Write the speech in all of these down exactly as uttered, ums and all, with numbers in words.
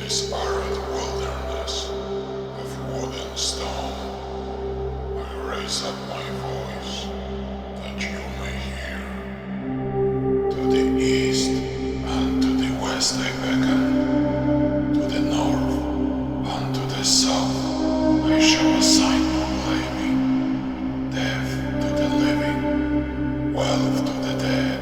this arid wilderness of wood and stone, I raise up my voice that you may hear. To the east and to the west I beckon, to the north and to the south I shall assign proclaiming, death to the living, wealth to the dead.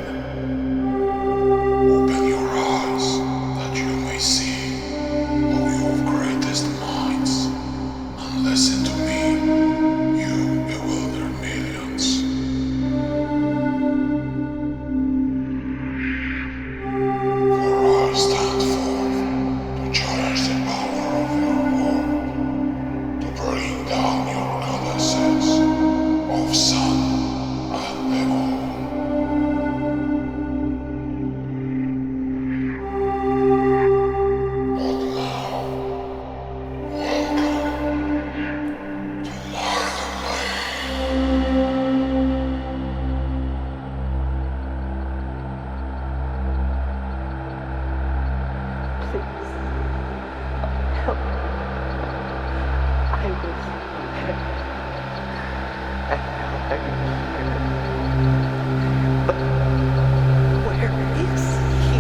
Open your eyes that you may see, O you of greatest minds, and listen to me, you bewildered millions. For I stand forth to challenge the power of your world, to bring down your goddesses of sun and the moon. Help. I was there. And now I'm here. But where is he?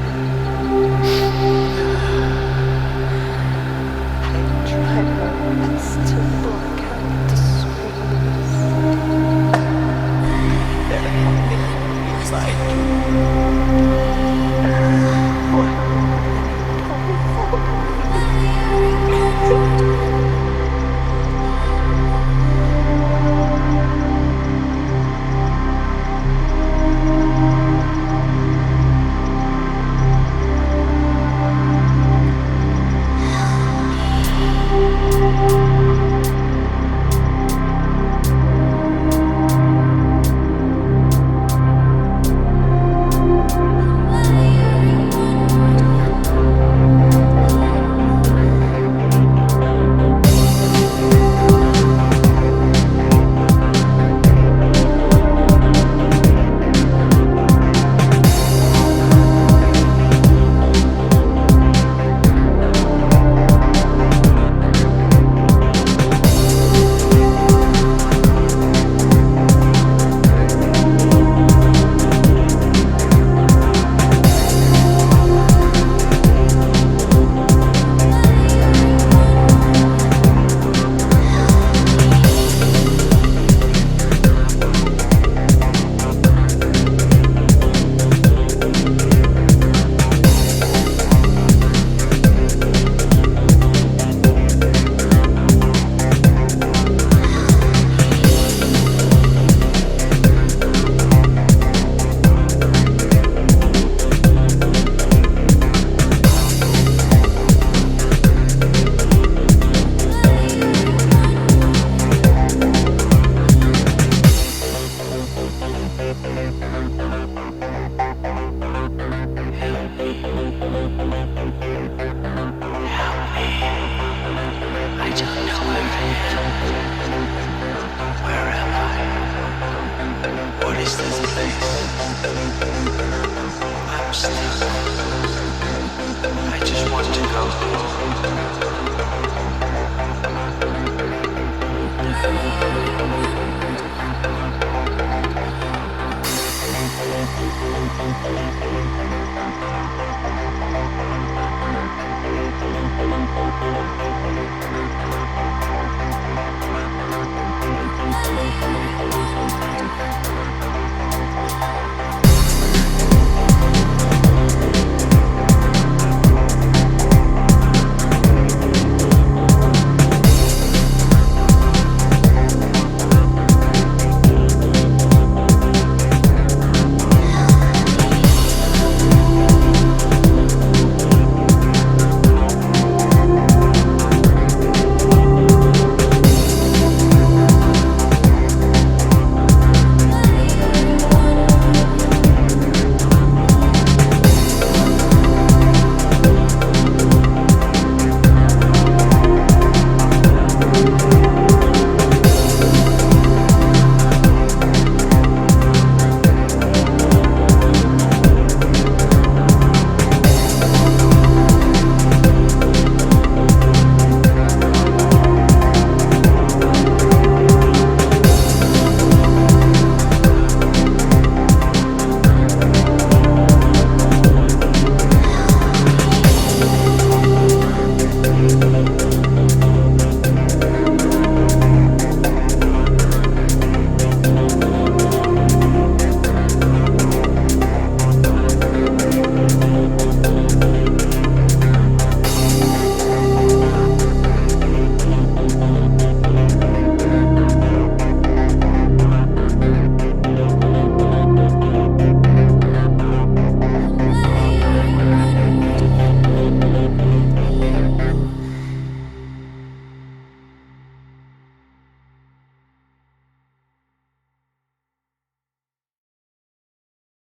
I tried my best to block out the screams. They're happening inside you. What is this place? I'm stuck. I just want to go.